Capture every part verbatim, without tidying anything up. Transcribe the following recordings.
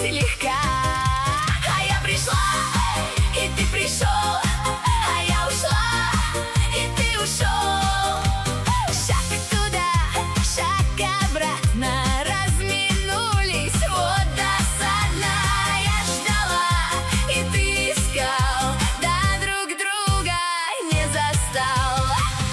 слегка. А я пришла, и ты пришел, а я ушла, и ты ушел. Шаг туда, шаг обратно, разминулись вот досадно. Я ждала, и ты искал, да друг друга не застал.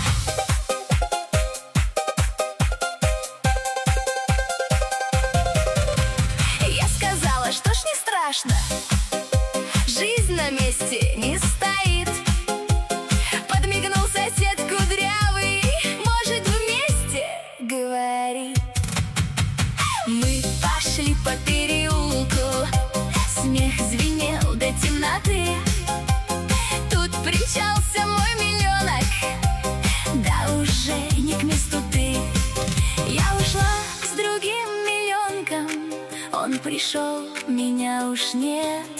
Я сказала, что ж не страшно, жизнь на месте не стоит. Подмигнул сосед кудрявый, может, вместе говорит. Мы пошли по переулку, смех звенел до темноты. Тут примчался мой миллионок, да уже не к месту ты. Я ушла с другим миллионком, он пришел, меня уж нет.